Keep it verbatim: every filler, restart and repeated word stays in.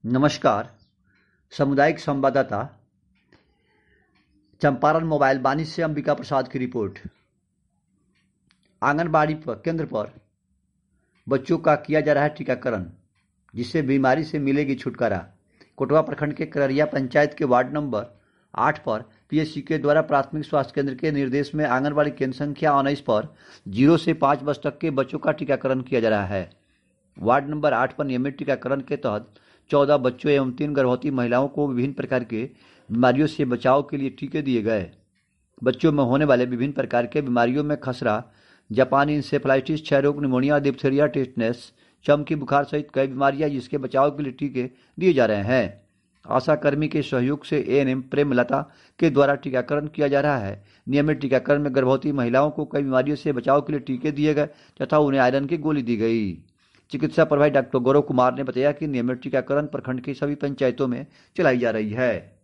नमस्कार। सामुदायिक संवाददाता चंपारण मोबाइल वाणी से अंबिका प्रसाद की रिपोर्ट। आंगनबाड़ी पर केंद्र पर बच्चों का किया जा रहा है टीकाकरण, जिससे बीमारी से मिलेगी छुटकारा। कोटवा प्रखंड के कररिया पंचायत के वार्ड नंबर आठ पर पीएचसी के द्वारा प्राथमिक स्वास्थ्य केंद्र के निर्देश में आंगनबाड़ी केंद्र संख्या उन्नीस पर जीरो से पाँच वर्ष तक के बच्चों का टीकाकरण किया जा रहा है। वार्ड नंबर आठ पर नियमित टीकाकरण के तहत चौदह बच्चों एवं तीन गर्भवती महिलाओं को विभिन्न प्रकार के बीमारियों से बचाव के लिए टीके दिए गए। बच्चों में होने वाले विभिन्न प्रकार के बीमारियों में खसरा, जापानी इंसेफेलाइटिस, क्षय रोग, निमोनिया, डिप्थीरिया, टेटनस, चमकी बुखार सहित कई बीमारियां जिसके बचाव के लिए टीके दिए जा रहे हैं। आशा कर्मी के सहयोग से एएनएम प्रेमलता के द्वारा टीकाकरण किया जा रहा है। नियमित टीकाकरण में गर्भवती महिलाओं को कई बीमारियों से बचाव के लिए टीके दिए गए तथा उन्हें आयरन की गोली दी गई। चिकित्सा प्रभारी डॉक्टर गौरव कुमार ने बताया कि नियमित टीकाकरण प्रखंड की सभी पंचायतों में चलाई जा रही है।